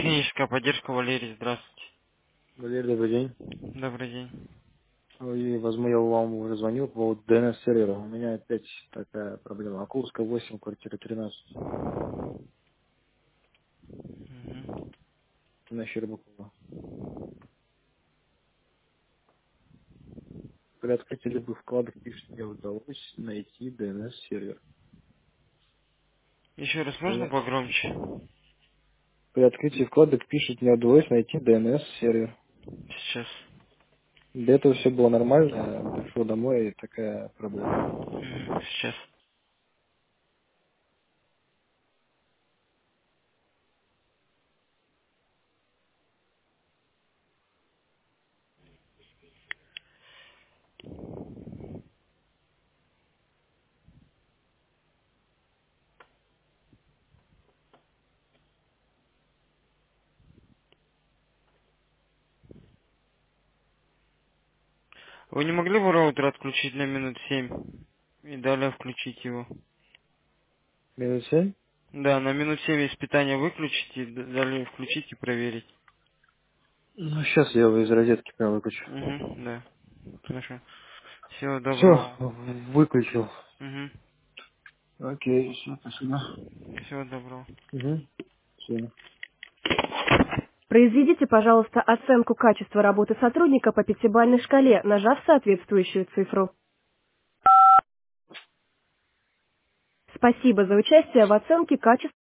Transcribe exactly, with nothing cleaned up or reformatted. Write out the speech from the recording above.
Техническая поддержка, Валерий, здравствуйте. Валерий, добрый день. Добрый день. И, возможно, я вам уже звонил по поводу ди эн эс сервера. У меня опять такая проблема. Акулская восемь, квартира тринадцать. Мгм. На Щербакова. При открытии любых вкладок пишет, мне удалось найти ди эн эс сервер. Еще раз можно Меня... погромче? При открытии вкладок пишет, мне удалось найти ди эн эс сервер. Сейчас. До этого все было нормально, пришел домой и такая проблема. Мгм. Сейчас. Вы не могли бы роутер отключить на минут семь и далее включить его? Минус семь? Да, на минут семь из питания выключить и д- далее включить и проверить. Ну, сейчас я его из розетки прям выключу. Угу, да. Хорошо. Всего Все, доброго. выключил. Угу. Окей, все, спасибо. Всего доброго. Угу. Все. Произведите, пожалуйста, оценку качества работы сотрудника по пятибалльной шкале, нажав соответствующую цифру. Спасибо за участие в оценке качества.